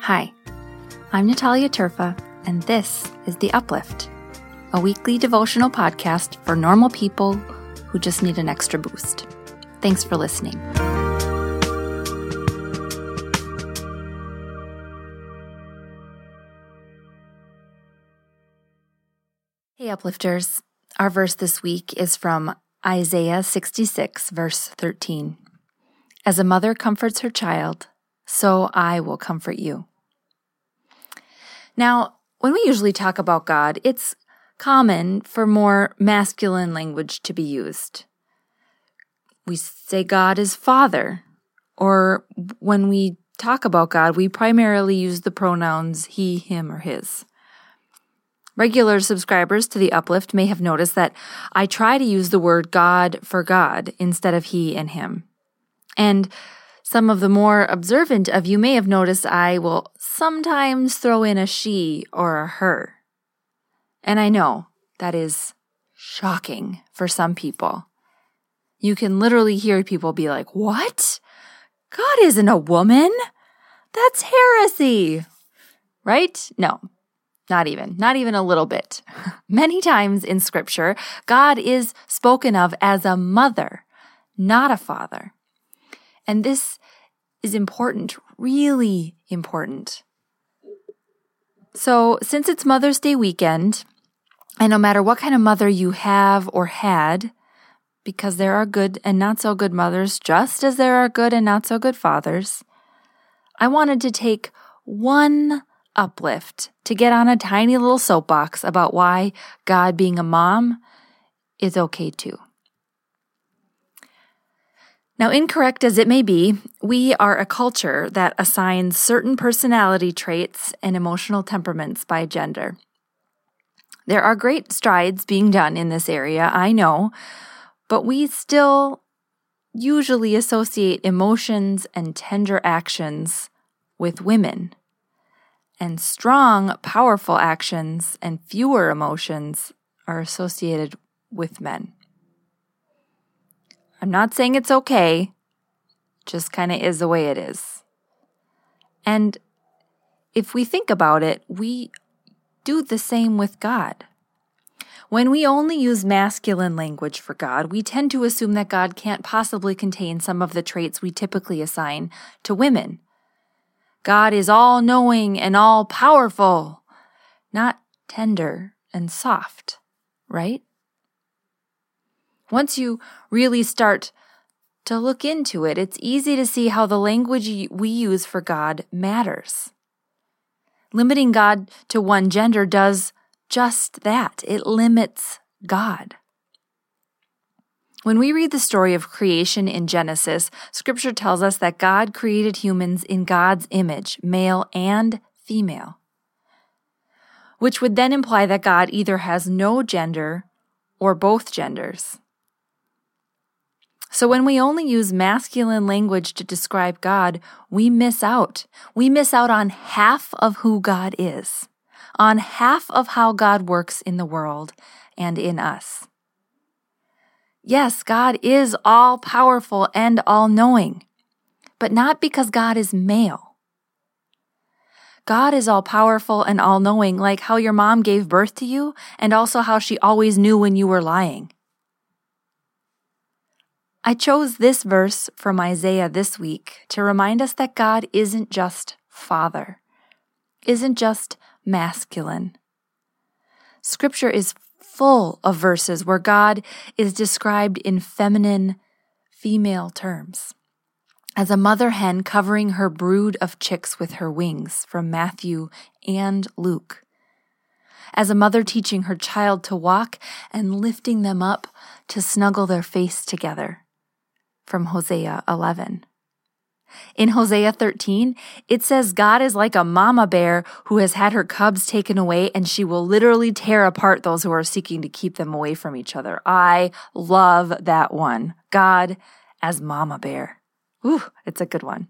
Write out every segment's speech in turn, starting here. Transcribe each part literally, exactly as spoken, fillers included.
Hi, I'm Natalia Turfa, and this is The Uplift, a weekly devotional podcast for normal people who just need an extra boost. Thanks for listening. Hey, Uplifters. Our verse this week is from Isaiah sixty-six, verse thirteen. As a mother comforts her child, so I will comfort you. Now, when we usually talk about God, it's common for more masculine language to be used. We say God is Father, or when we talk about God, we primarily use the pronouns he, him, or his. Regular subscribers to The Uplift may have noticed that I try to use the word God for God instead of he and him. And some of the more observant of you may have noticed I will sometimes throw in a she or a her. And I know that is shocking for some people. You can literally hear people be like, "What? God isn't a woman? That's heresy." Right? No, not even. Not even a little bit. Many times in Scripture, God is spoken of as a mother, not a father. And this is important, really important. So, since it's Mother's Day weekend, and no matter what kind of mother you have or had, because there are good and not so good mothers, just as there are good and not so good fathers, I wanted to take one uplift to get on a tiny little soapbox about why God being a mom is okay too. Now, incorrect as it may be, we are a culture that assigns certain personality traits and emotional temperaments by gender. There are great strides being done in this area, I know, but we still usually associate emotions and tender actions with women, and strong, powerful actions and fewer emotions are associated with men. I'm not saying it's okay, just kind of is the way it is. And if we think about it, we do the same with God. When we only use masculine language for God, we tend to assume that God can't possibly contain some of the traits we typically assign to women. God is all-knowing and all-powerful, not tender and soft, right? Once you really start to look into it, it's easy to see how the language we use for God matters. Limiting God to one gender does just that. It limits God. When we read the story of creation in Genesis, Scripture tells us that God created humans in God's image, male and female, which would then imply that God either has no gender or both genders. So when we only use masculine language to describe God, we miss out. We miss out on half of who God is, on half of how God works in the world and in us. Yes, God is all-powerful and all-knowing, but not because God is male. God is all-powerful and all-knowing, like how your mom gave birth to you and also how she always knew when you were lying. I chose this verse from Isaiah this week to remind us that God isn't just Father, isn't just masculine. Scripture is full of verses where God is described in feminine, female terms. As a mother hen covering her brood of chicks with her wings from Matthew and Luke. As a mother teaching her child to walk and lifting them up to snuggle their face together from Hosea eleven. In Hosea thirteen, it says God is like a mama bear who has had her cubs taken away, and she will literally tear apart those who are seeking to keep them away from each other. I love that one. God as mama bear. Ooh, it's a good one.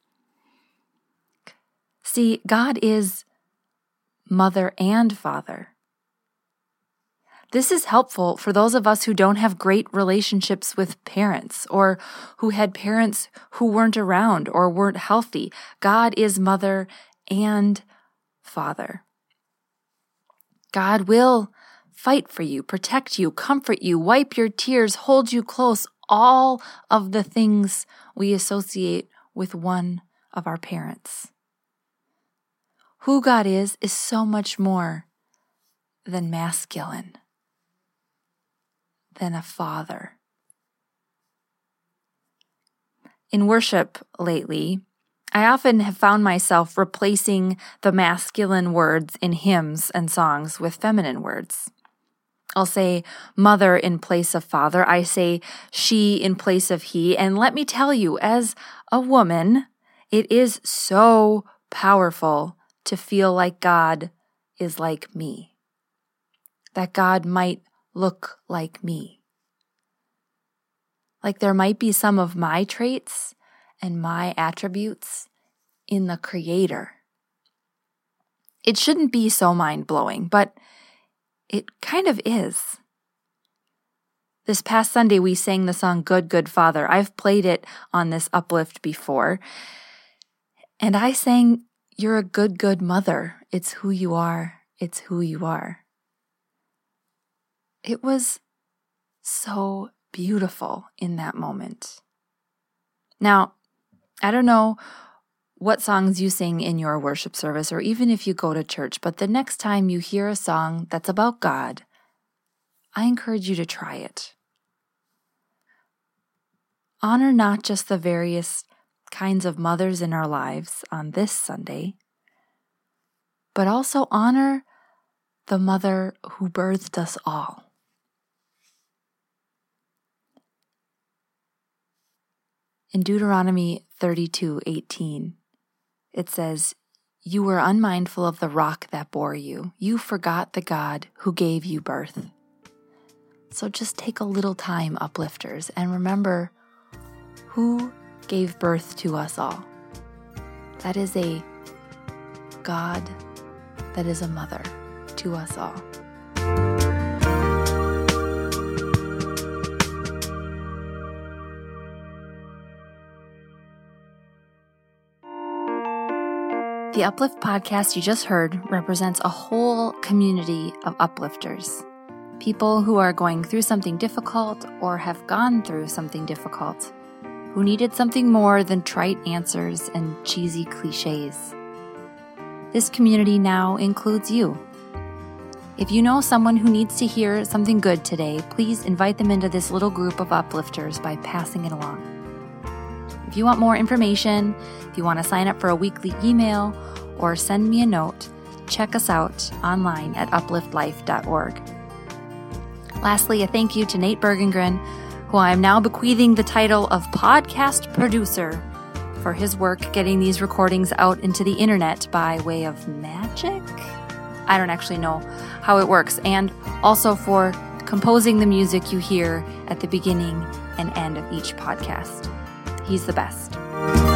See, God is mother and father. This is helpful for those of us who don't have great relationships with parents or who had parents who weren't around or weren't healthy. God is mother and Father. God will fight for you, protect you, comfort you, wipe your tears, hold you close, all of the things we associate with one of our parents. Who God is is so much more than masculine, than a father. In worship lately, I often have found myself replacing the masculine words in hymns and songs with feminine words. I'll say mother in place of father. I say she in place of he. And let me tell you, as a woman, it is so powerful to feel like God is like me, that God might look like me. Like there might be some of my traits and my attributes in the Creator. It shouldn't be so mind-blowing, but it kind of is. This past Sunday, we sang the song Good, Good Father. I've played it on this uplift before. And I sang, you're a good, good mother. It's who you are. It's who you are. It was so beautiful in that moment. Now, I don't know what songs you sing in your worship service or even if you go to church, but the next time you hear a song that's about God, I encourage you to try it. Honor not just the various kinds of mothers in our lives on this Sunday, but also honor the mother who birthed us all. In Deuteronomy thirty-two eighteen, it says, "You were unmindful of the rock that bore you. You forgot the God who gave you birth." So just take a little time, uplifters, and remember who gave birth to us all. That is a God that is a mother to us all. The Uplift podcast you just heard represents a whole community of uplifters. People who are going through something difficult or have gone through something difficult, who needed something more than trite answers and cheesy cliches. This community now includes you. If you know someone who needs to hear something good today, please invite them into this little group of uplifters by passing it along. If you want more information, if you want to sign up for a weekly email or send me a note, check us out online at uplift life dot org. Lastly, a thank you to Nate Bergengren, who I am now bequeathing the title of podcast producer for his work getting these recordings out into the internet by way of magic. I don't actually know how it works, and also for composing the music you hear at the beginning and end of each podcast. He's the best.